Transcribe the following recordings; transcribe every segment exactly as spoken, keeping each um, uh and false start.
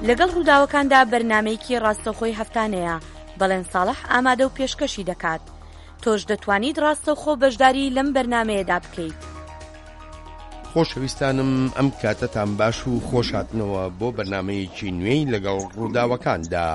لەگەڵ ڕووداوەکاندا بەرنامەیەکی ڕاستەوخۆی هەفتانەیە بەڵێن ساڵح ئامادە و پێشکەشی دەکات. تۆش دەتوانیت ڕاستەوخۆ بەشداری لەم بەرنامەیەدا بکەیت. خۆشەویستانم ئەم کاتەتان باش و خۆشهاتنەوە بۆ بەرنامەیەکی نوێی لەگەڵ ڕووداوەکاندا.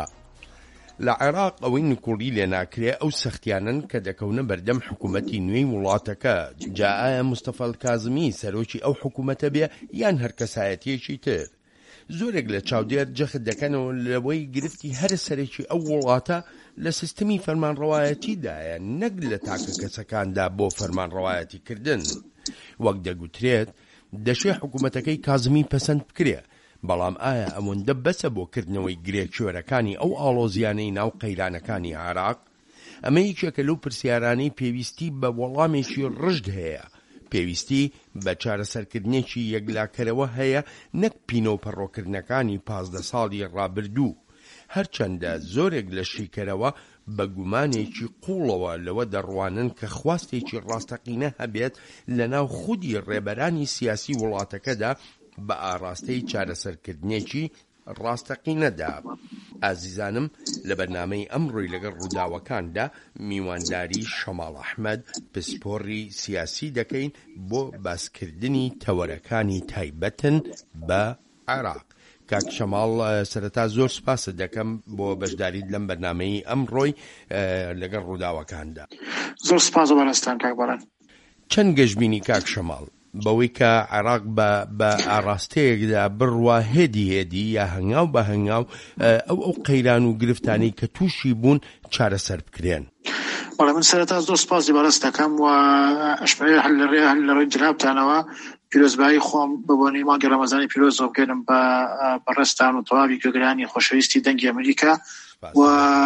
لە عێراق ئەوەی نکوڵی لێ ناکرێ ئەو سەختیانن کە دەکەونە بەردەم حکوومەتی نوێی وڵاتەکە. جا ئایا مستەفا کازمی سەرۆکی ئەو حکوومەتە بێ یان هەر کەسایەتیەکی تر؟ زۆرێک لە چاودێر جەخت دەکەنەوە لەوەی گرفتی هەر سەرێکی ئەو وڵاتە لە سیستەمی فەرمانڕەوایەتیدایە نەک لە تاکە کەسەکاندا بۆ فەرمانڕەوایەتی کردن. وەک دەگوترێت دەشێ حکوومەتەکەی کازمی پەسەند بکرێ، بەڵام ئایا ئەوەندە بەسە بۆ کردنەوەی گرێکوێرەکانی ئەو ئاڵۆزیانەی ناو قەیرانەکانی عێراق؟ ئەمە یەکێکە لەو پرسیارانەی پێویستی بە وەڵامێکی ڕژد هەیە. پێویستی بە چارەسەرکردنێکی یەکلاکەرەوە هەیە، نەک پینە و پەڕۆکردنەکانی پازدە ساڵی ڕابردوو. هەرچەندە زۆرێک لە شیکەرەوە بە گومانێکی قوڵەوە لەوە دەڕوانن کە خواستێکی ڕاستەقینە هەبێت لە ناو خودی ڕێبەرانی سیاسی وڵاتەکەدا بە ئاراستەی چارەسەرکردنێکی ڕاستەقینەدا. ئازیزانم، لە بەرنامەی ئەمڕۆی لەگەڵ ڕووداوەکاندا میوانداری شەماڵ ئەحمەد پسپۆڕی سیاسی دەکەین بۆ باسکردنی تەوەرەکانی تایبەتن بە عێراق. کاک شەماڵ، سەرەتا زۆر سپاست دەکەم بۆ بەشداریت لەم بەرنامەی ئەمڕۆی لەگەڵ ڕووداوەکاندا. زۆر سپاس بەڕێستان کاک بەڕێن. چەند گەشتبینی کاک شەماڵ بەوەی کە عێراق بە ئاراستەیەکدا بڕوا هێدی هێدی یا هەنگاو بە هەنگاو ئەو ئەو قەیران و گرفتانەی کە تووشی بوون چارەسەر بکرێن؟ بەڵێ من سەرەتا زۆر سپاسی بەڕێست دەکەم و ئەشپەیە هەل لەڕێ هەل لە ڕێی جنابتانەوە پیرۆزبایی خۆم ببوونی مانگی ڕەمەزانی پیرۆزەوە بکەم بە بەڕێستان و تەواوی گوێگرانی خۆشەویستی دەنگی ئەمریکا و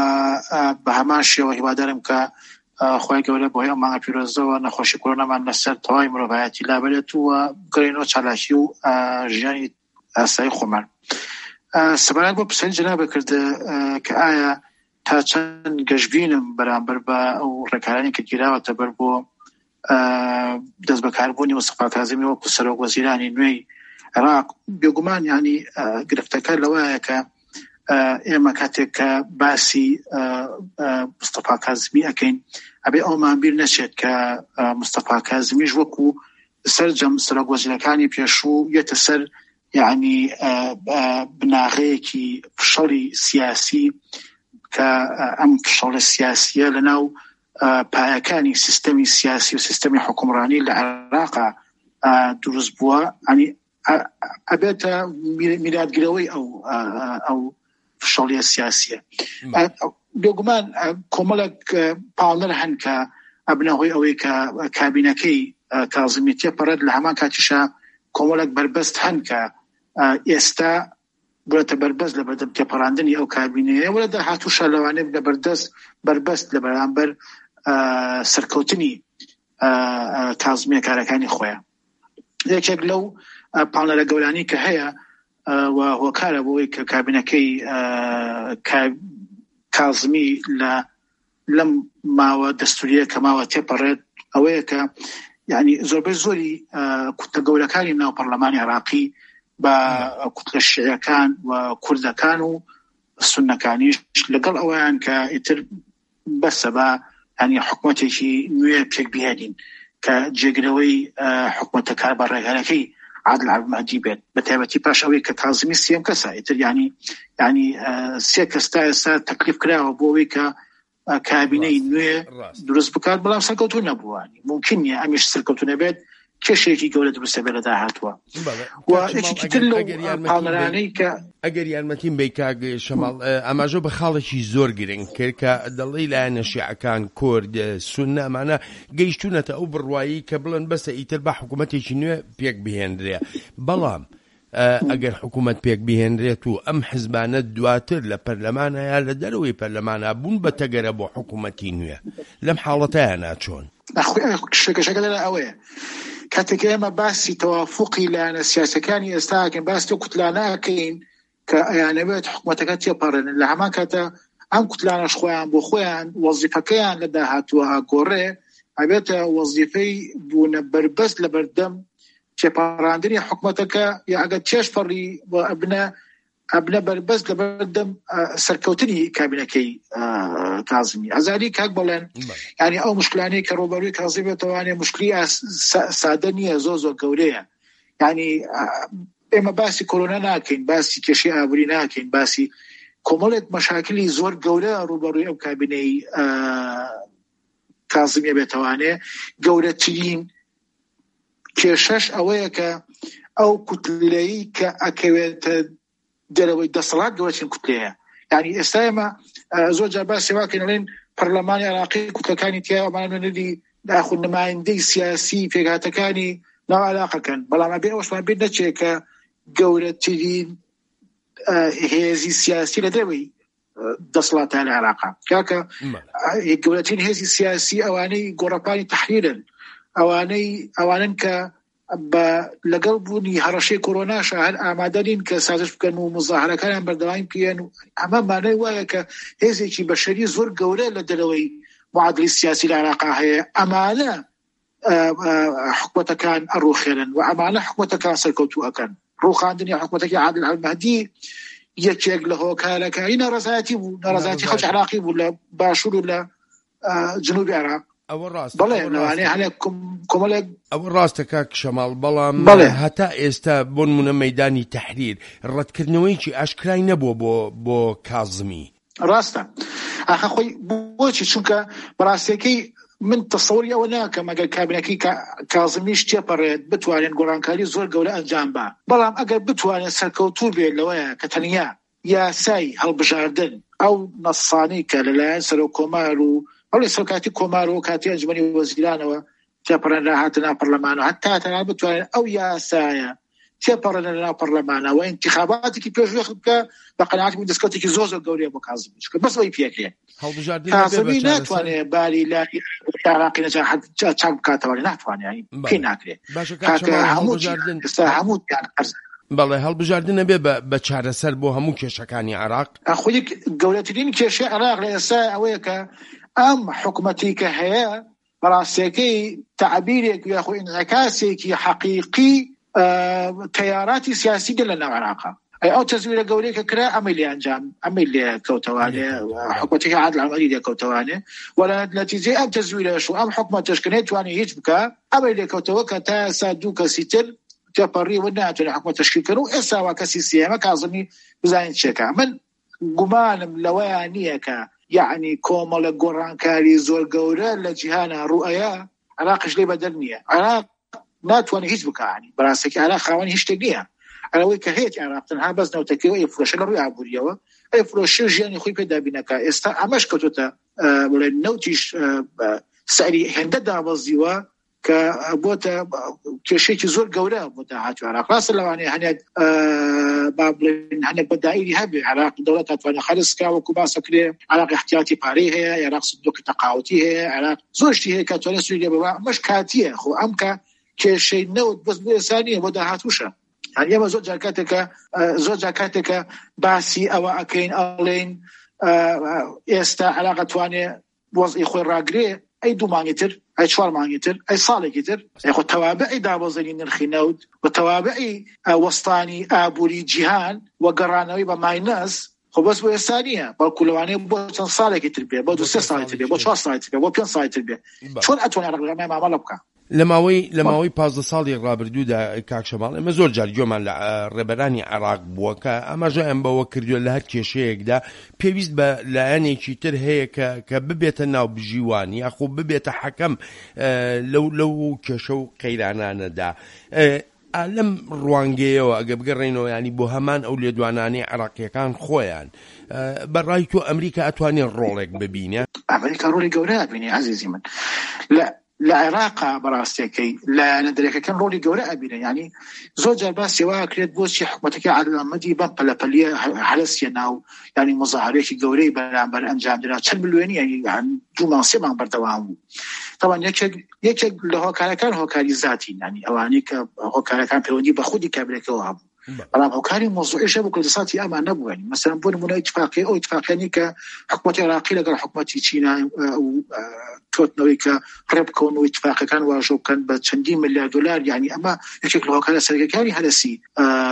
بە هەمان شێوە هیوادارم کە خۆی گەورە بۆ ئەم مانگە پیرۆزەوە نەخۆشی کۆرۆنامان لەسەر تەواوی مرۆڤایەتی لابێت و بگەڕێنەوە چالاکی و ژیانی ئاسایی خۆمان. سەبارەت بۆ پرسیاری جەنابە کردە کە ئایا تا چەند گەشتبینم بەرامبەر بە ئەو ڕێکارانی کە گیراوەتە بەر بۆ دەست بەکاربوونی مستەفا کازمی وەکو سەرۆک وەزیرانی نوێی عێراق. بێگومان ینی گرفتەکە لەوەیە کە ئێمە کاتێک کە باسی مستەفا کازمی ئەکەین ئەبێ ئەومان بیر نەچێت کە مستەفا کازمیش وەکو سەرجەم سەرۆک وەزیرەکانی پێشوو یەتە سەر یعنی بناغەیەکی فشەڵی سیاسی کە ئەم فشەڵە سیاسیە لەناو پایەکانی سیستەمی سیاسی و سیستەمی حکومڕانی لە عێراقا دروست بووە. ینی ئەبێتە میراتگرەوەی ئەو ئەو فشەڵیە سیاسیە. بێگومان کۆمەڵێک پاڵنەر هەن کە ئەبنەهۆی ئەوەی کە کابینەکەی کازمی تێپەڕێت لە هەمان کاتیشە کۆمەڵێک بربەست هەن کە ئێستا بۆتە بربەست لە بەردەم تێپەڕاندنی ئەو کابینەیە وە لە داهاتووشە لەوانەیە لە بەردەست بربەست لە بەرامبەر سەرکەوتنی کازمیە کارەکانی خۆیان. یەکێک لەو پاڵنەرە گەورانی کە هەیە و هۆکارە بۆی کە کابینەکەی کازمی لە لەم ماوە دەستوریە کە ماوە تێپەڕێت ئەوەیە کە یعنی زۆربەی زۆری کوتە گەورەکانی ناو پەرلەمانی عێراقی بە کوتلە شیعەکان و کوردەکان و سوننەکانیش لەگەڵ ئەوەیان کە ئیتر بەسە بە ینی حکوومەتێکی نوێ پێک بهێنین کە جێگرەوەی حکوومەتە کار بە ڕێگەرەکەی عادل عەبدولمەهدی بێت، بە تایبەتی پاش ئەوەی کە کازمی سێم کەسە ئیتر ینی ینی سێ کەستا ئێستا تەکلیف کراوە بۆ ئەوەی کە کابینەی نوێ دروست بکات، بەڵام سەرکەوتوو نەبووانی ممکن نیە ئەمیش سەرکەوتوو نەبێت کێشێکی گەورە دروستە بێت لە داهاتووە. و یەکێکی تر لەو پاڵنەرانەی کە ئەگەر یارمەتیم بێ کاک شەماڵ ئەماژە بە خاڵێکی زۆر گرنگ کرد کە دەڵی لایەنە شیعەکان کورد سوننە ئەمانە گەیشتونەتە ئەو بڕوایی کە بڵێن بەسە ئیتر بە حکوومەتێکی نوێ پێک بهێنرێ. بەڵام ئەگەر حکوومەت پێک بهێنرێت و ئەم حزبانە دواتر لە پەرلەمانە یا لە دەرەوەی پەرلەمانە بوون بە تەگەرە بۆ حکوومەتی نوێ، لەم حاڵەتەیە ناچۆن؟ شتێکەکە لەلا ئەوەیە کاتێک ئێمە باسی تەوافوقی لایەنە سیاسەکانی ئێستاکەین، باسی کوتلانەکەین کە ئەیانەوێت حکوومەتەکە تێپەڕێن، لە هەمان کاتە ئەم کوتلانەش خۆیان بۆ خۆیان وەزیفەکەیان لە داهاتووە ئاگۆڕێ، ئەبێتە وەزیفەی بوونە بربەست لە بەردەم تێپەڕاندنی حکوومەتەکە یا ئەگەر چێش پەڕی بۆ ئەبنە ئەبنە بەربەست لە بەردەم سەرکەوتنی کابینەکەی کازمی. ئەزاری کاک بڵێن ینی ئەو مشکلانەی کە ڕۆبەرووی کازمی بێتوانێ مشکلی سادە نییە، زۆ زۆر گەورەیە. ینی ئێمە باسی کۆرۆنا ناکەین، باسی کێشەی ئابووری ناکەین، باسی کۆمەڵێک مەشاکلی زۆر گەورە ڕوبەڕووی ئەو کابینەی کازمیە بێتوانێ. گەورەترین کێشەش ئەوەیە کە ئەو کوتلەیی کە ئەکەوێتە دەرەوەی دەسەڵات گەورەترین کوتلەیە. ینی ئێستا ئێمە زۆر جار باسی واکەین ئەڵێن پەرلەمانی عێراقی کوتلەکانی تیا ئەمانە نەدی داخل نمایندەی سیاسی پێکهاتەکانی ناو عێراقەکەن، بەڵام ئەبێ ئەوەشمان بێت نەچێت کە گەورەترین هێزی سیاسی لە دەرەوەی دەسەڵاتە لە عێراقا کاکە گەورەترین هێزی سیاسی ئەوانەی گۆڕەپانی تەحریرن، ئەوانەی ئەوانن کە بە لەگەڵ بوونی هەڕەشەی کۆرۆناش هەر ئامادەنین کە سازش بکەن و مزاحرەکانیان بەردەوام پێن و ئەمە مانای وایە کە هێزێکی بەشەری زۆر گەورە لە دەرەوەی معادلی سیاسی لە عێراقا هەیە. ئەمانە حکومەتەکان ئەڕوخێنن و ئەمانە حکومەتەکان سەرکەوتوو ئەکەن. ڕوخاندنی حکومەتەکەی عادل المهدی یەکێک لە هۆکارەکانی ناڕەزایەتی بوو، ناڕەزایەتی خەڵکی عێراقی بوو لە باشوور و لە جنوبی عێراق. ئەوە ڕاست بەڵێ لەوانەیە هەنێک کۆمەڵێک ئەوە ڕاستە کاک شەماڵ، بەڵام هەتا ئێستا بۆ نمونە مەیدانی تەحریر ڕەتکردنەوەیکی ئاشکرای نەبووە بۆ بۆ کازمی. ڕاستە ئاخە خۆی بۆچی؟ چونکە بەڕاستیەکەی من تەسەوری ئەوە ناکەم ئەگەر کابینەکەی کازمیش تێپەڕێت بتوانێت گۆڕانکاری زۆر گەورە ئەنجام با، بەڵام ئەگەر بتوانێت سەرکەوتوو بێت لەوەیە کە تەنیا یاسای هەڵبژاردن ئەو نەسانەی کە لەلایەن سەرۆکۆمار و ئەوڵی سەرکاتی کۆمار و کاتی ئەنجومەنی وەزیرانەوە تێپەڕێن هاتە ناو پەرلەمانەوە، هەتا تەنها بتوانێت ئەو یاسایە تێپەڕێنە لە ناو پەرلەمانەوە و ئینتیخاباتێکی پێشوێ بکە بە قەناعەتی دەستکەوتێکی زۆر زۆر گەورەیە بۆ کازمیش کە بەس ئەوی پێکرێ. کازمی ناتوانێت باری لای عێراقی نەجا چاک بکاتەوە، ناتوانێت پێ ناکرێت. ئێستا هەموو بەڵێ هەڵبژاردنە بێ بە چارەسەر بۆ هەموو کێشەکانی عێراق. خۆی گەورەترین کێشەی عێراق لە ئێستا ئەوەیە کە ئەم حکومەتی کە هەیە بەڕاستیەکەی تعبیرێک یاخۆ ئینعکاسێکی حەقیقی تەیاراتی سیاسی دێ لە ناو عێراقا. ئەو تەزویرە گەورەی کە کرا ئەمەی لێ ئەنجام ئەمەی لێ کەوتەوانێ، حکومەتێکی عادل المهدی لێ کەوتەوانێ، وەلا نەتیجەی ئەم تەزویرەش و ئەم حکومەتەش کە نەیتوانێت هیچ بکە ئەمەی لێ کەوتەوە کە تا ئێستا دوو کەسی تر تێپەڕی و ناتوانێت حکومەت تەشکیلکردن و ئێستا وا کەسی سێهەمە کازمی بزانین چێکە. من گومانم لەوەیان نییە کە یعنی کۆمەڵە گۆڕانکاری زۆر گەورە لە جیهانە ڕوئەیە عێراقش لێ بەدەر نییە. عێراق ناتوانێت هیچ بکانی بەڕاستێکی عێراق خاوەنی هیچ شتێک نییە. ئەوەی کە هەیە عێراق تەنها بەس نەوتەکەوە ئەی فرۆشە لە ڕووی ئابووریەوە، ئەی فرۆشی ژیانی خۆی پێدابینەکە. ئێستا ئەمەش کەوتوتە بڵێن نەوتیش سەری هێندە دابەزیوە کە بۆتە کێشەیەکی زۆر گەورە بۆ داهاتوی عێراق. ڕاستە لەوانەیە هەنێک با بڵێن هەنێک بەدائیری هەبێ عێراق دەوڵەت ئەتوانێت خەرجکا وەکو باسەکرێ، عێراق احتیاطی پارەی هەیە، عێراق سندوقی تەقاوەتی هەیە، عێراق زۆر شتی هەیە کە ئەتوانێت سوودی بەوە. ئەمەش کاتیە خۆ ئەم کە کێشەی نەوت بەس بۆ ئێستا نییە بۆ داهاتووشە. هەر ئێمە زۆر جار کاتێکە زۆر جار کاتێکە باسی ئەوە ئەکەین ئەڵێن ئێستا عێراق ئەتوانێت وەزعی خۆی ڕاگرێ، ئەی دوو مانگی تر، ئەی چوار مانگی تر، ئەی ساڵێکی تر، ئەی خۆ تەوابعی دابەزێنی نرخی نەوت و تەوابعی وەستانی ئابووری جیهان و گەڕانەوەی بە ماینەس خۆ بەس بۆ ئێستا نییە، بەڵکو لەوانەیە بۆ چەند ساڵێکی تر بێ، بۆ دو سێ ساڵی تر بێ، بۆ چوار ساڵی تر بێ، بۆ پێنج ساڵی تر بێ. چۆن ئەتوانێت ڕێگەمای مامەڵە بکە؟ لە ماوەی لە ماوەی پازدە ساڵی ڕابردوودا کاک شەماڵ ئێمە زۆر جار گوێمان لە ڕێبەرانی عێراق بووە کە ئەمەژە ئەم بەوە کردووە لە هەر کێشەیەکدا پێویست بە لایەنێکی تر هەیە کە ببێتە ناو بژیوانی یاخۆ ببێتە حەکەم لەو لەو کێشە و قەیرانانەدا. لەم ڕوانگەیەوە ئەگە بگەڕێنەوە ینی بۆ هەمان ئەو لێدوانانەی عێراقیەکان خۆیان بەڕای تۆ ئەمریکا ئەتوانێت ڕۆڵێک ببینێ؟ ئەمریکا ڕۆڵی گەورەیە ببینێ عەزیزی من. لە عێراقا بەڕاستیەکەی لە نەدرێکەکان ڕۆڵی گەورە ئەبینێ. ینی زۆر جار باسی وا کرێت بۆچی حکومەتەکەی عادل المهدی بەم پەلەپەلیە هەرسیە ناو ینی مزاحرەیەکی گەورەی بەرامبەر ئەنجام درا چەند ملیۆنی ینی دوو مانگ سێ مانگ بەردەوام بوو. طبعا یەکێک لە هۆکارەکان هۆکاری زاتی، ینی ئەوانەی کە هۆکارەکان پەیوەندی بە خودی کابینەکەەوە هەبوو، بەڵام هۆکاری مۆزوعیش بوو کە دەسەڵاتی ئەمان نەبوو. ینی مەسەڵەن بۆ نمونە ئیتفاقیە ئەو ئیتفاقیانی کە حکومەتی عێراقی لەگەڵ حکومەتی چینە کەوتنەوەی کە ڕێبکەون و ئیتفاقەکان واژۆ بکەن بە چەندین ملیار دۆلار، ینی ئەمە یەکێک لە هۆکارە سەرەکیەکانی هەرسی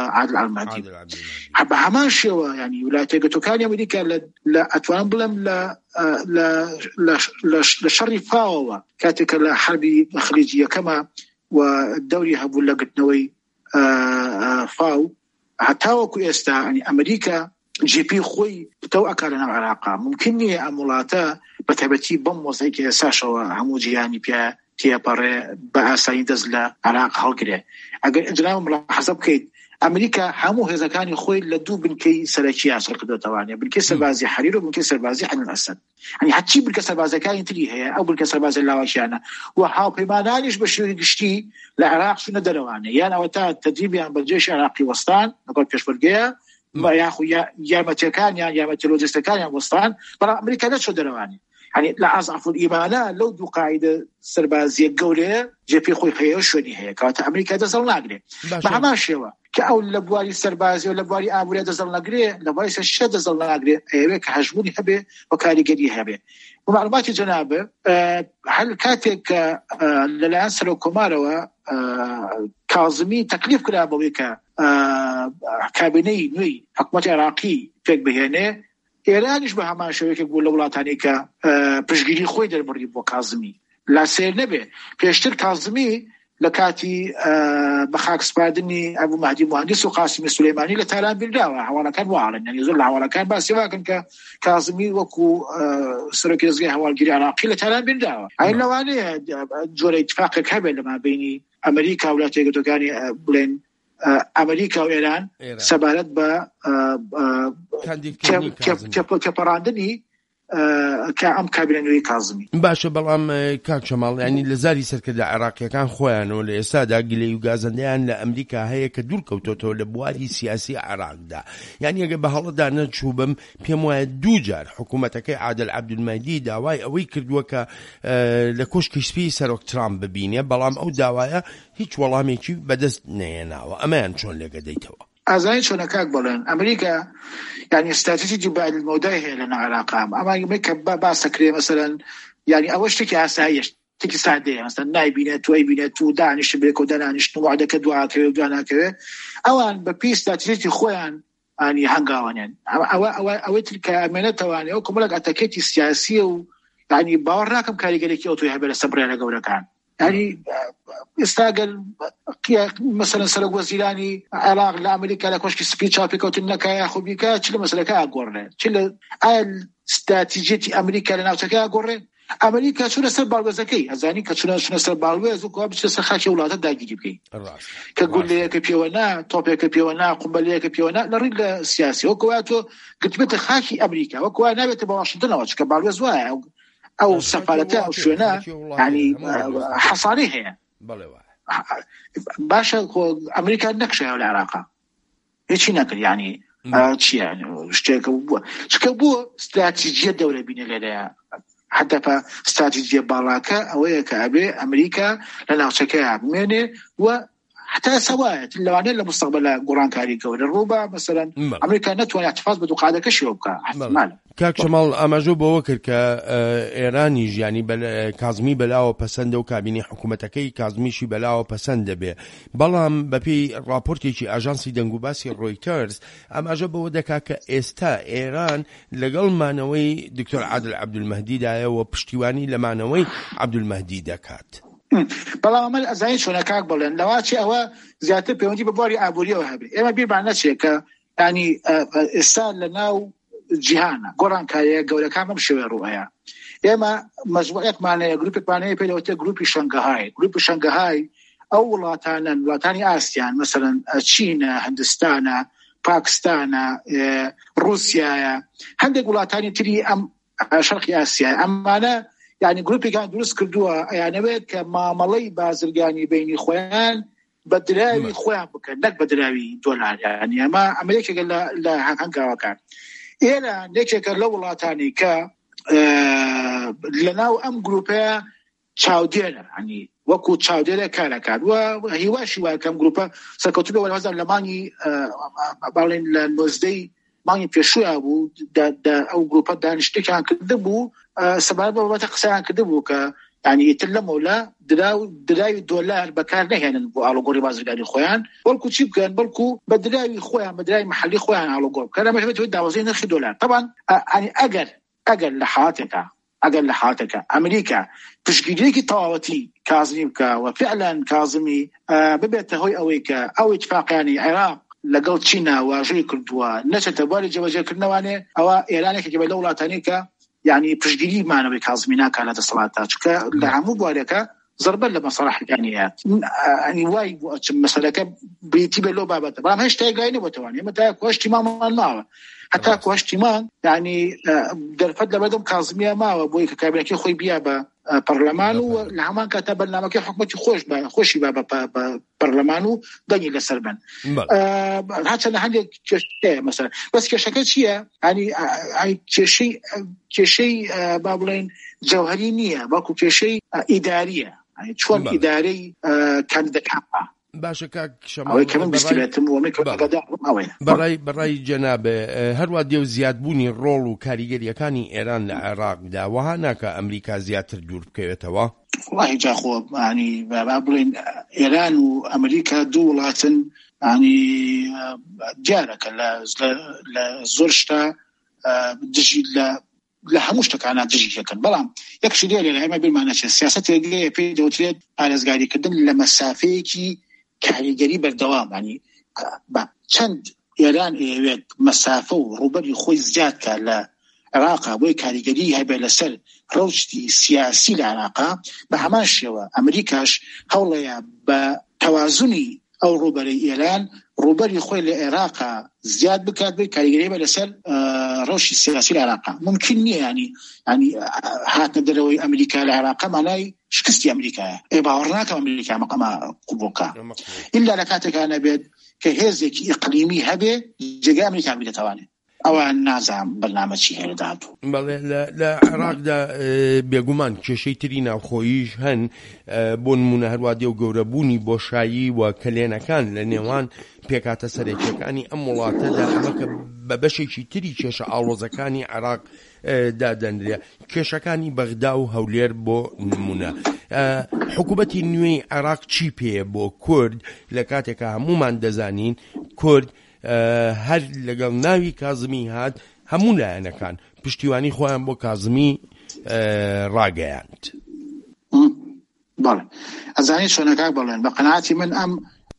عادل المهدي حب همان شيء يعني ولا تيجتو كان أمريكا لا لا أتوان بلم لا لا لا للشر فاوا كاتك الحرب الخليجية كما والدوري هبوا لقتنوي فاو حتى وكو يستا يعني أمريكا جي بي خوي تو أكلنا العراق ممكن أمولاتا بتبتي بم وزيك يساشوا هموجي يعني بيا تيا بره بأساين دزلا عراق هالكده أجل إجرام ملاحظة بكيد أمريكا همو هذا كان خوي لدو بنكي سلاشيا عشر كده توانية بنكي سربازي حرير وبنكي سربازي حن الأسد يعني حتى بنكي سربازي كان تلي هي أو بنكي سربازي اللواشيانا وحاو بما نالش بشوي قشتي العراق شو ندروانه يعني وقتها تدريبي عن بالجيش العراقي وسطان نقول كيش فرقية ما ياخو يا يا متكان يا يا متلوجستكان يا وسطان برا أمريكا لا شو دروانه يعني لا أضعف الإيمان لو دو قاعدة سربازية قولة جبي خوي خير شوني هي كانت أمريكا دزل ناقلة مع ما شوا كأول لبواري سربازي ولا لبواري أموري دزل ناقلة لبواري سشة دزل ناقلة أيه كهجموني هبه وكاري قدي هبه ومعلومات جنابه أه هل كاتك أه للأنسر وكماروا أه كاظمي تكليف كلابوي ك أه كابيني نوي حكومة عراقي فيك بهنه إيران يشبه ما شويك يقول لولاتاني كا بشجيري خوي در مريب وكاظمي لا سير نبي بيشتر كاظمي لكاتي بخاك سبادني أبو مهدي مهندس وقاسم السليماني لتالان بالدعوة حوالا كان وعلا يعني يظل حوالا كان بس واكن كاظمي وكو سرك يزغي حوال جري عراقي لتالان بالدعوة هاي اللواني جوري اتفاقك هبه لما بيني أمريكا ولا تيجتو كاني بلين أمريكا وإيران سبارت با كبراندني كأم كابينوي كاظمي باشا بلام كاك شمال يعني لزاري سركدا عراقيا كان خوان ولا استادا قلي وغازنديان لامريكا هي كدور كوتو لبواري سياسي عراق دا يعني يجب بهالدا نشوبم بيموا دوجار حكومتك عادل عبد المهدي داواي اوي كردوكا لكوشكش في سروك ترامب ببينيا بلام او داوايا هيك والله ميكي بدست نينا وامان شلون لقديتوا أزاين شو نكاك بلن أمريكا يعني استراتيجي بعد الموضوع هي لنا علاقة أما أمريكا باسكري مثلا يعني أول شيء كأسايش تيجي سعدية مثلا نايبينات وايبينات ودانش بيك ودانش نوعدك دعاء كذا ودعاء كذا أوان ببي استراتيجي خوان يعني هنقاوان يعني أو أو أو تلك أمانته يعني أو كملك أتكيتي سياسية يعني باورناكم كاري قالك يوتو يهبل الصبر على قولك عن يعني استاقل مثلا سرق وزيراني عراق لأمريكا لكوشك سبيتش أبيكوت إنك يا أخو بيكا تشيل مثلا كا أقورنا تشيل آل استراتيجية أمريكا لناوتك يا أقورنا أمريكا شو نسر بالوزكي أزاني كشو شو نسر بالوز وكوا بتشيل خاشي ولاده داقي جيبكي كقول لي كبيونا توبيا كبيونا قنبلية كبيونا نريد السياسي وكواتو قلت بيت خاشي أمريكا وكوا نبت بواشنطن واتش بالوز واعي أو سفارته أو شونا يعني حصانيه يعني باشا أمريكا نكشة والعراق إيش نقل يعني إيش يعني إيش كبوه إيش كبوه استراتيجية دولة بين لنا حتى فاستراتيجية بالاكا أو كأبي أمريكا لنا شكاها مني و حتى سوات اللي عنا لمستقبل قرآن كاريكا والربع مثلا مم. أمريكا نتوى احتفاظ بدقاعدة كشيوبكا مال كاك شمال أماجو بوكر كإيراني يعني بل كازمي بلاو پسند و كابيني حكومتكي كازميشي بلاو پسند به بلام ببي رابورتي شي أجانسي دنگوباسي رويترز أماجو بودكا كإستا إيران لقل مانوي دكتور عادل عبد المهدي دا وبشتواني لمانوي عبد المهدي دكات بلا عمل أزاين شو نكاك بلن لواتي أو زيادة بيوندي بباري عبوري وهابي إما بير معنا شيء يعني إستان لناو جهانا قران كايا قولا كامل شوي رؤيا إما مجموعات معنا جروبك معنا بيلوتي جروب شنغهاي جروب شنغهاي أو لاتانا لاتاني آسيان مثلا تشينا هندستان باكستان روسيا هندق لاتاني تري أم شرق آسيا أما أنا يعني جروبي كان درس كردوها يعني ويك ما ملي بازرقاني بيني خوان بدراوي خوان بك نك بدراوي دولار يعني ما أمريكا قال لا لا هنكا وكان إلا نيك قال لو لا تاني كا آه لناو أم جروبها تشاودينا يعني وكو تشاودينا كان كان وهي واشي وكم جروبها سكتبه ولا هذا لماني آه بالين المزدي ماني في شو أبو دا دا أو جروبات دانشتي كان كذبوا سبب ما تقصان كذبوا ك يعني يتلموا لا دراو دراوي دولار بكار نهينا على قوري بازرگانی خویان بلکو چی بکن بلکو بدراوي خویان بدراوي محلي خویان على قور كلام مش بتودع وزين نرخي دولار طبعا يعني اقل اقل لحالتك اقل لحالتك امريكا تشكيليكي طاوتي كاظميك وفعلا كاظمي ببيت هوي اويكا او اتفاق يعني عراق لقل تشينا واجري كردوا نشت بالي جواجه كرنوانه او ايرانك جبل دوله تانيكا يعني تشجيري معنا بكاظميناك على الصلاتات كلعمو بالك ضربا لمصالح الجانيات يعني واي مسألة بيتي بلو بابته برام هش تايقايني بتواني متى كوش تمام النار حتى كوش تمام يعني در فضل بدم كاظمية ما وبوي كابينكي خوي بيا برلمانو لهمان كتب لنا كي حكومتي خوش با خوشي بابا برلمانو دني لسربن حتى نحن مثلا بس كشكل شيء يعني يعني كشيء كشيء بابلين جوهري نية باكو كشيء إدارية يعني شلون إداري كان دكابة باشا كاك شمال أو كمان بستلاتهم وميك قدام أوين براي براي جناب هروا ديو زياد بوني رول وكاريجري كاني إيران العراق دا وهناك أمريكا زيادة دور بكيتوا والله جاخو يعني بابلين إيران وأمريكا دولات يعني جارك لا لا زورشتا دجي لا لا همشتك أنا دجي كان بلام يكشي ديالي لهما بالمعنى السياسة اللي في دوتريد على زقاري كدن لمسافيكي كاريجري بالدوام يعني چند إيران إيوه مسافة وربري خوي زيادك لعراقة بوي كاريجري هاي بلسل روشتي سياسي لعراقة بهمان شوى أمريكاش هوليا بتوازني أو روبري إيران روبري خوي لعراقة زياد بكات بوي كاريجري بلسل روشي سياسي لعراقة ممكن يعني يعني هاتنا دروي أمريكا لعراقة معناي شكستي أمريكا إيه باورناك أمريكا مقام قبوكا إلا لكاتك أنا بيد كهزك إقليمي هبه جاء أمريكا بيد تواني أو النازع برنامج شيء هذا داتو. لا لا عراق دا بيجومان كشيء ترينا خويش هن بون منهر وادي وجوربوني بوشاي وكلينا كان لنيوان بيكات سريك كاني أمولات دا أمك ببشي شيء تري كش عروضكاني عراق دا دندريا كشكاني بغداد وهولير بو نمونا حكومتي نوي عراق تشيبي بو كرد لكاتك همومان دزانين كرد هر لەگەڵ ناوی کازمی هات هەموو لایەنەکان پشتیوانی خۆیان بۆ کازمی ڕاگەیاند. بەڵێ ئەزانی چۆنەکە بڵێن بە قەناعەتی من ئەم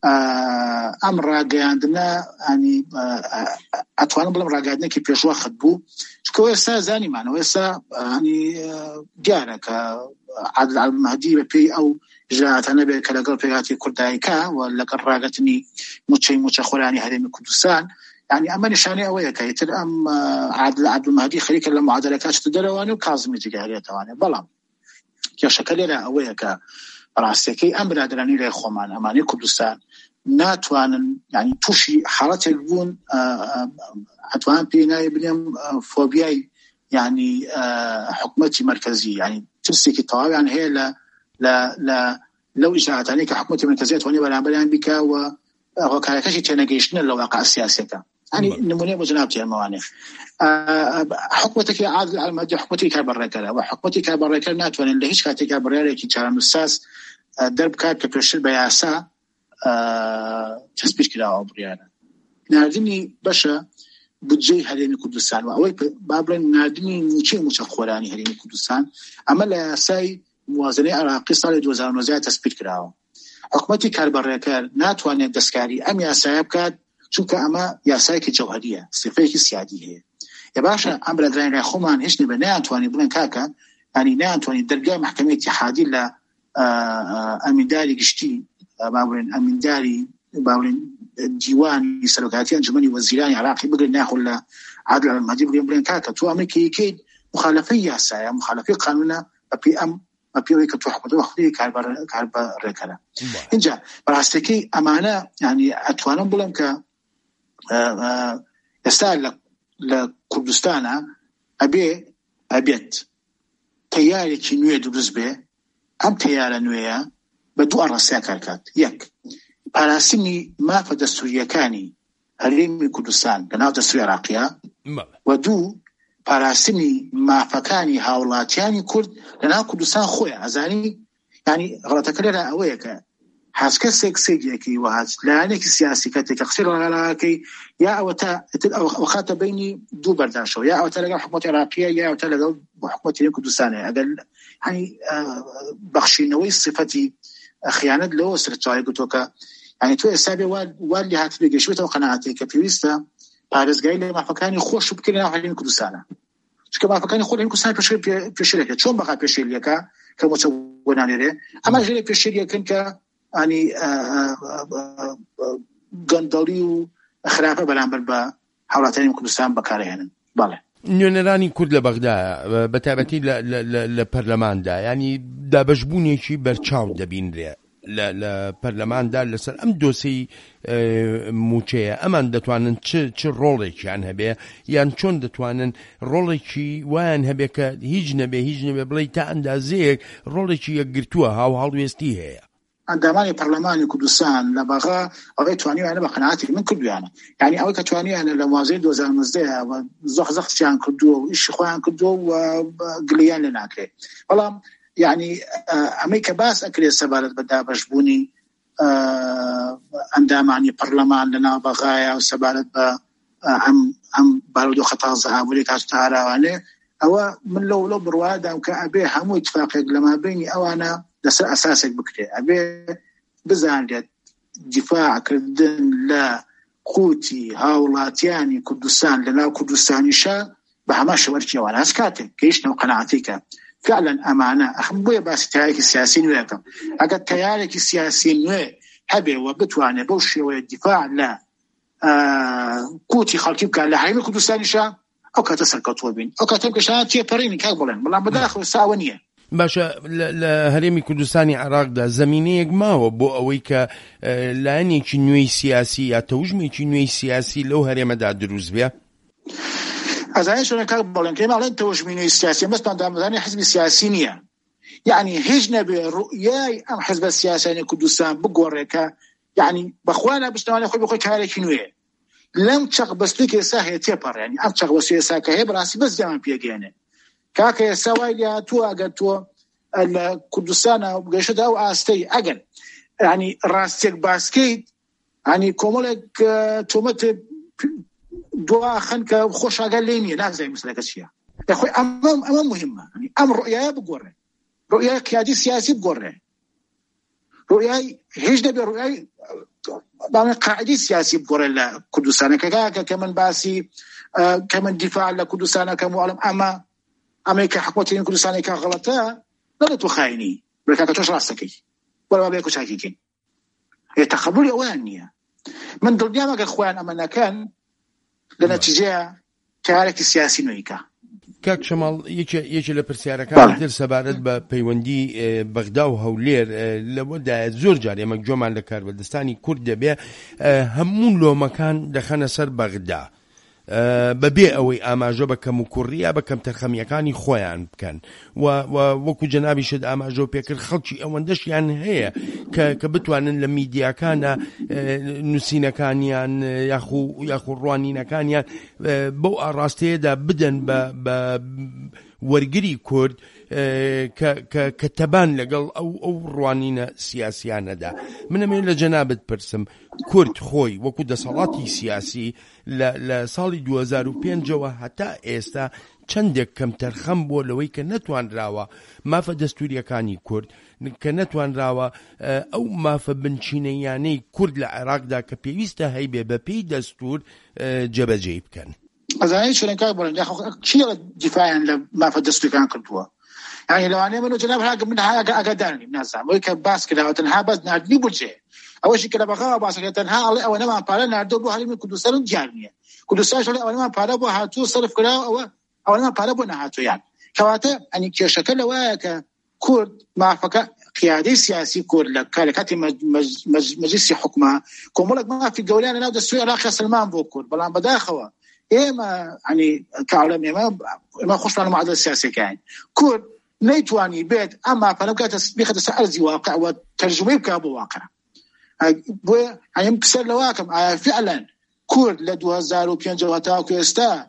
ئەم ڕاگەیاندنە ئەنی ئەتوانم بڵێم ڕاگەیاندنێکی پێشوەخت بوو چکە ئێستا زانیمانەوە ئێستا ئەنی دیارە کە عادل عەبدولمەهدی بە پێی ئەو جاءتنا بكلاقل بياتي كردايكا ولا قراقتني متشي متشخلاني هذه من كردستان يعني أما نشاني أويا كيتر أم عادل عبدالمهدي خليك المعادلات تدرواني وكاظمي تجاهلية تواني بلام كي شكل لنا أويا ك راسكي أمر أدراني لا يخومان أماني كردستان ناتوان يعني توشي حالات يقولون أتوان بينا يبنيهم فوبياي يعني حكومتي مركزية يعني تمسكي طوابع يعني هي لا لا لا لو إجراءات عليك حكومة مركزية واني ولا عمليان بك وكاركاشي تناقشنا الواقع السياسي يعني نمونية وجنابتي الموانع حكومتك عادل على المادة حكومتي كابريكا وحكومتي كابريكا ناتوان اللي هيش كاتي كابريكا كي كان مساس درب كاب كبيرشل بياسا تسبيش كلا عبريانا ناردني بشا بجي هلين كردستان وأوي بابلين ناردني نيشي متخوراني هلين كردستان أما لا ساي موازنه عراقی سال دو هزار و نوزده تثبیت کرده. حکومتی کاربرکر ناتوانه دستکاری ام یاسای بکد چون که اما یاسایی که جوهریه صفه که سیادیه. یا باشه امر درین رخومان هیچ نبی ناتوانی بلن کاکن یعنی ناتوانی درجه محکمه اتحادی ل امینداری گشتی باورین امینداری باورین دیوانی سلوکاتی انجمنی وزیران عراقی بگن ناخل عادل المهدی بگن بلن کاکن تو امریکایی که مخالفه یاسای مخالفه قانونه بی ام بيوي كتو حكومة وخذي كاربر كاربر ركلا إنجا براستكي أمانة يعني أتوانا بلهم ك يستاهل لكردستان أبي أبيت تياري كي نوية دروز به أم تيارة نوية بدو أرسيا كاركات يك براسمي ما فدستوريا كاني هريمي كردستان بناو دستوري عراقية ودو پاراستنی مافەکانی هاوڵاتیانی کورد لەناو کوردستان خۆیە ئەزانی ینی غەڵەتەکە لێرە ئەوەیە کە هەچکەسێک سێگیەکەی وهات لایەنێکی سیاسی کاتێکە قسەی ڕۆژانەکەی یا ئەوە تا ئەو خاتە بینی دوو بەرداشەوە یا ئەوە لەگەڵ حکوومەتی عێراقیە یا ئەوە لەگەڵ حکوومەتی کوردستانەیە ئەگەر ینی بەخشینەوەی صفەتی خیانەت لەوە سەرچاوی گوتۆکە ینی تۆ ئێستا بێ وا لێ هات بێگەشتێتەوە قەناعەتێک کە پێویستە پارێزگای لە مافەکانی خۆش بکرێن ناو هەرێمی کوردستانە چونکە مافەکانی خۆ لە کوردستان پێشێریەکە چۆن بەقا پێشێریەکە کە مۆچە بۆ نانێرێ ئەمە ژێرە پێشێریەکەن کە ینی گەندەڵی و خراپە بەرامبەر بە هاوڵاتیانی کوردستان بەکارهێنن. بەڵێ نوێنەرانی کورد لە بەغدایە بەتایبەتی لە پەرلەماندا ینی دابەشبوونێکی بەرچاو دەبینرێ لە پەرلەماندا لەسەر ئەم دۆسەی موچەیە ئەمان دەتوانن چ ڕۆڵێکیان هەبێ یان چۆن دەتوانن ڕۆڵێکی وایان هەبێ کە هیچ نەبێ هیچ نەبێ بڵێ تا ئەندازەیەک ڕۆڵێکی یەکگرتووە هاو هەڵوێستی هەیە. ئەندامانی پەرلەمانی کوردستان لە بەغا ئەوەی توانیوانە بە قەناعەتی من کردویانە ینی ئەوەی کە توانیانە لە موازەی دوو هەزار و نۆزدە زۆخ زەختیان کردووە و ئیشی خۆیان کردووە و گلیان لێ ناکرێت. بەڵام یعنی ئەمەی کە باس ئەکرێت سەبارەت بە دابەشبوونی ئەندامانی پەرلەمان لەناو بەغایە و سەبارەت بە ئەم بارودۆ خەتا زەهابووری کاتە ئاراوانێ ئەوە من لەو لەو بڕوادام کە ئەبێ هەموو اتفاقێک لەمابینی ئەوانە لەسەر ئەساسێک بکرێ ئەبێ بزانرێت دیفاعکردن لە قوتی هاوڵاتیانی کوردستان لەناو کوردستانیشە بە هەمان شێوەیەکیەوە هەست کاتێک کە هیچ نەو قەناعەتێکە فعلا ئەمانە ئەخم بۆیە باسی تایارێکی سیاسی نوێەکەم ئەگەر تایارێکی سیاسی نوێ هەبێ و بتوانێت بەو شێوەیە دیفاع لە قوتی خەڵکی بکات لە هەرێمی کوردستانیشە ئەو کاتە سەرکەوتووە بین ئەو کاتە گەشتان تێپەڕینی کاک بڵێن بەڵام بەداخەوە ساوە نییە. باشە لە هەرێمی کوردستانی عێراقدا زەمینەیەک ماوە بۆ ئەوەی کە لایەنێکی نوێی سیاسی یا تەوژمێکی نوێی سیاسی لەو هەرێمەدا دروست بێ؟ ئەزانین چۆن کاک بڵێن کە ماڵێن تەوژمینەی سیاسی مەستان دامەزانی حزبی سیاسی نییە یعنی هیچ نەبێ ڕوئیای ئەم حزبە سیاسیانی کوردستان بگۆڕێکە یعنی بەخوا بشتوانێ خۆی بخۆی کارێکی نوێ لەم چەق بەستووی ئێستا هەیە تێپەڕێنی ئەم چەق بەستووی ئێستا کە هەیە بەڕاستی بەس جامان پێگەێنێ کاکە ئێستا وای لێ هاتووە ئەگەر تۆ لە کوردستانە گەشتدا و ئاستەی ئەگەر ینی ڕاستێک باسکەیت ینی کۆمەڵێک تۆمەت دواخەن کە خۆش ئاگەر لێ نییە نازانین مەسەلەکە چییە خۆی ئەمە مهمە ئەم ڕوئیایە بگۆڕێ ڕوئیای قیادی سیاسی بگۆڕێ ڕوئیای هیچ دەبێ ڕوئیای باڵێ قاعدەی سیاسی بگۆڕێ لە کوردستانەکە کاکە کە من باسی کە من دیفاع لە کوردستانەکەم وەڵام ئەمە ئەمەی کە حکوومەتی کوردستانێکە غەڵەتە نەڵێت تۆ خاینی بڕێکاکە تۆش ڕاستەکەی وەرەوە بێ کوچاکیکەین هێ تەقەبولی ئەویان نییە. من دڵنیام ئەگەر خۆیان ئەمە نەکەن لە نەتیجەیە تیارێکی سیاسی نوێیکە. کاک شەماڵ یەکێ لە پرسیارەکان تر سەبارەت بە پەیوەندی بەغدا و هەولێر لەوەدایە زۆر جار ئێمە گوێمان لە کاربەدەستانی کورد دەبێ هەموو لۆمەکان دەخەنە سەر بەغدا بەبێ ئەوەی ئاماژە بە کەم و کوڕیا بە کەم تەرخەمیەکانی خۆیان بکەن و وەکو جەنابی شت ئاماژە پێکرد خەڵکی ئەوەندەشیان هەیە کە بتوانن لە میدیاکانە نووسینەکانیان یاخو ڕوانینەکانیان بەو ئاڕاستەیەدا بدەن بە وەرگری کورد کە تەبان لەگەڵ ئەو ڕوانینە سیاسیانەدا. منەمێ لە جەنابت پرسم کورد خۆی وەکو دەسەڵاتی سیاسی لە ساڵی دوو هەزار و پێنجەوە هەتا ئێستا چەندێک کەم تەرخەم بۆ لەوەی کە نەتوانراوە مافە دەستوریەکانی کورد کە نەتوانراوە ئەو مافە بنچینەیانەی کورد لە عێراقدا کە پێویستە هەیبێ بە پێی دەستور جەبەجێ بکەن. ئەزانین شوێنەکە بڵێن چیە دیفاعیان لە مافە دەستوریەکان کردووە یعنی لەوانەیە من و جەناب هاگە من ئاگادارنیم نازانم ئەوەی کە باس کراوە تەنها بەس ناردنی بودجێ ئەوەشی کە لە بەغاوە باسەکە تەنها ئەڵێ ئەوە نەمان پارە ناردۆ بۆ هەرێمی کوردستان و دیار نییە کوردستانش ئەڵێ ئەوە نەمان پارە بۆ هاتووە سەرف کراوە ئەوە ئەوە نەمان پارە بۆ نەهاتوویان کەواتە ئەنی کێشەکە لەوایە کە کورد مافەکە قیادەی سیاسی کورد لە کارەکاتی مەجلیسی حکومە کۆمەڵێک مافی گەوریان لەناو دەستوری عێراقی سلمان بۆ کورد بەڵام بەداخەوە ئێمە ینی کاڵم ئێمە ئێمە خۆشمان معادلە سیاسیەکەین کورد نەیتوانی بێت ئەمما پەنە بکاتە بخەتە سەر ئەرزی واقع و تەرجمەی بکات بۆ واقع بۆیە ئەم پرسیار لەواکەم ئایا فعلا کورد لە دوو هەزار و پێنج هەتاکو ئێستا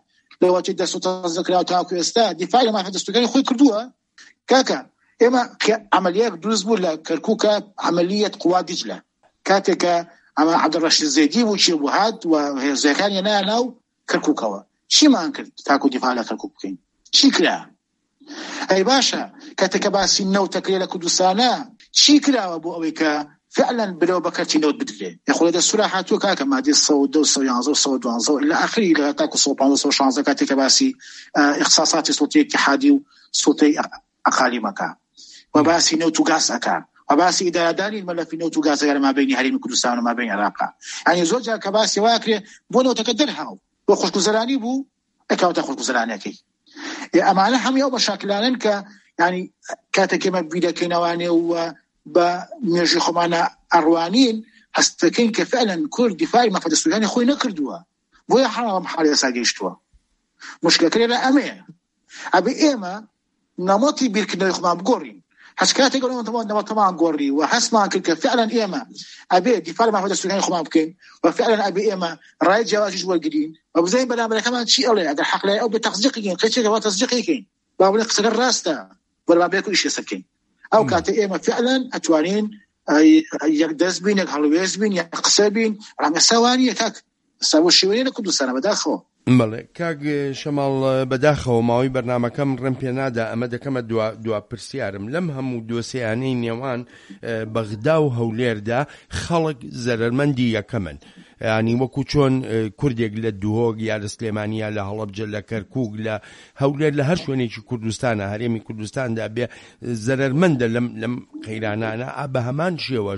لەوەتی دەست و تەزەکراوە تاکو ئێستا دیفاعی لە مافە دەستوەکانی خۆی کردووە. کاکە ئێمە عملیات دروست بوو لە کەرکووکە، عملیات قوا دیجلە، کاتێکە ئەمە عەبدوڕەشید زەیدی بوو چی بوو هات و هێزەکانی هێنایە ناو کەرکووکەوە. چیمان کرد تاکو دیفاع لە کەرکووک بکەین؟ چی کرا؟ ئەی باشە کاتێکە باسی نەوتەکرێ لە کوردستانە چی کراوە بۆ ئەوەی کە فعلا برەوە بەکەرتی نەوت بدرێ؟ یخۆ لە دەستوورە هاتووە کاکە مادەی سەد و دە و سەد و یانزە و سەد و دوانزە إلى آخره لە تاکو سەد و پانزە سەد و شانزە کاتێکە باسی اختصاصاتی سوڵتەی اتحادی و سوڵتەی ئەقالیمەکە و باسی نەوت و گاز ئەکا و باسی ئیدارەدانی مەلەفی نەوت و گازەکە لە مابەینی هەرێمی کوردستان و مابەینی عێراقا. یعنی زۆر جار کە باسی وا کرێ بۆ نەوتەکە دەرهاو بۆ خۆشگوزەرانی بوو ئەکەوتە خۆشگوزەرانیەکەی. ئەمانە هەموو ئەو بەشاکلانن کە ینی کاتێک ئێمە بیرەکەینەوانێ و بە نوێژی خۆمانە ئەڕوانین هەستەکەین کە فعلا کورد دیفاعی مافە دەستوورانی خۆی نەکردووە، بۆیە حاڵم حاڵی ئێستا گەیشتووە. مشکلەکەی لە ئەمەیە، ئەبێ ئێمە نەمەتی بیرکردنەوەی خۆمان بگۆڕین. هەچ کاتێک نەمەتەمان گۆڕی و هەستمان کرد کە فعلا ئێمە ئەبێ دیفاع مافە دەستوورانی خۆمان بکەین و فعلا ئەبێ ئێمە ڕای جیاوازیش وەرگرین و بزانین بەرامبەرەکەمان چی ئەڵێ، ئەگەر حەق لای ئەو بێ تەصدیقیکەین، قەچێکەوە تەصدیقیکەین، با بڵێ قسەکە ڕاستە وەرابێک و ئیشە سەکەین. ئەو کاتە ئێمە فعلا ئەتوانین یەک دەست بین، یەک هەڵوێز بین، یەک قسە بین. ڕەنگە ساوانیە کاک ساوە شێوەیە لە کوردستانە بەداخەوە. بەڵێ کاک شەماڵ بەداخەوە ماوەی بەرنامەکەم ڕێم پێ نادا ئەمە دەکەمە دوا پرسیارم لەم هەموو دۆسیانەی نێوان بەغدا و هەولێردا خەڵک زەرمەندی یەکەمن، ینی وەکو چۆن کوردێک لە دوهۆگ یا لە سلێمانیا لە هەڵەبجە لە کەرکووک لە هەولێر لە هەر شوێنێکی کوردستانە هەرێمی کوردستاندا بێ زەرمەندە لەم قەیرانانە بە هەمان شێوەش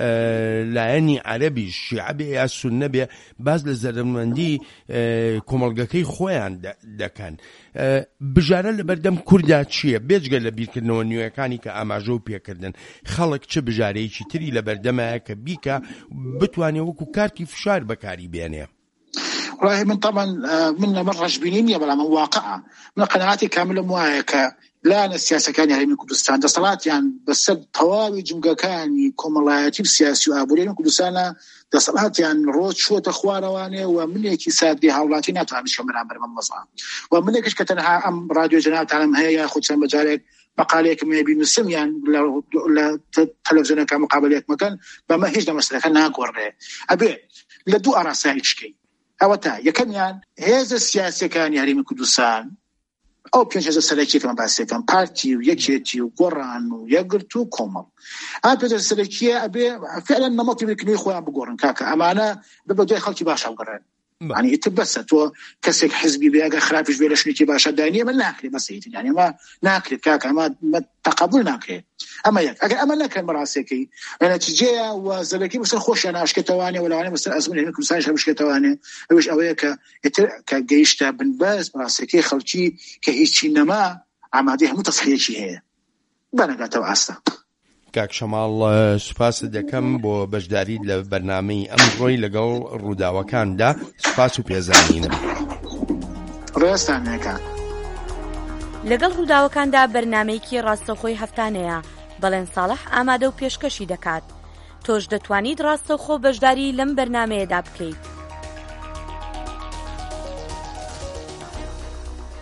لایەنی عەرەبی شیعە بێ یا سوننە بێ باز لە زەرمەندی کۆمەڵگەکەی خۆیان دەکەن. بژارە لە بەردەم کووردا چییە بێجگە لە بیرکردنەوە نوێیەکانی کە ئاماژە و پێکردن؟ خەڵک چه بژارەیەکی تری لە بەردەمایە کە بیکە بتوانێ وەکو کارتی فشار بەکاری بێنێ؟ والله من طبعا من من رجبينين يا بلا من واقعة من قناعاتي كاملة مواهكة لا أنا السياسة كان يعني من كردستان ده صلاة يعني بس طواوي جمجا كان يكون الله يجيب سياسي وأبولين من كردستان ده صلاة يعني روت شو تخوانه وانه ومن يكي سادي هاولاتين أتوامش كمان عمر من مصر ومن يكش كتنها أم راديو جنات على مهيا خد سام مجالك مقاليك ما يبين السم يعني لا لا تلفزيون كمقابلات مكان بما هيج ده مثلا كان ناقور أبي لدو أراسايش كي أوتا يكن يعني هذا السياسة كان يعني من كردستان أو بينش هذا السلكية كمان بس كان بارتي ويكيتي وقران ويقرتو كومل هذا السلكية أبي فعلا نمطي بكني خويا بقرن كاكا أمانة ببدأ خلتي باشا وقرن يعني تبسط وكسك حزبي بيجا خرافش بيلاش نيجي باشا دانية من ناكل بس يعني ما ناكل كاكا ما ما تقبل ناكل أما يك أجل أما ناكل مراسكي أنا تجيا وزلكي بس خوش أنا أشكي تواني ولا أنا بس أزمن هنا كل سنة أشكي تواني وش أويك كجيشتا بنباز مراسكي خلتي كهيشي نما عماديه متصحية شيء هي بنا قاتوا عستا کاک شەماڵ سوپاس دەکەم بۆ بەشداریت لە بەرنامەی ئەمڕۆی لەگەڵ ڕووداوەکاندا. سوپاس و پێزانینم. ڕێستانێکە لەگەڵ ڕووداوەکاندا بەرنامەیەکی ڕاستەوخۆی هەفتانەیە بەڵێن ساڵح ئامادە و پێشکەشی دەکات. تۆش دەتوانیت ڕاستەوخۆ بەشداری لەم بەرنامەیەدا بکەیت.